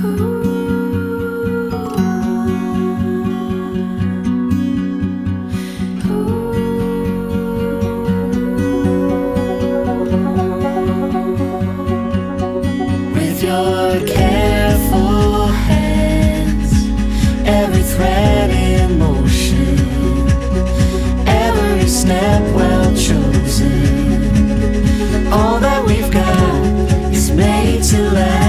With your careful hands, every thread in motion, every step well chosen. All that we've got is made to last.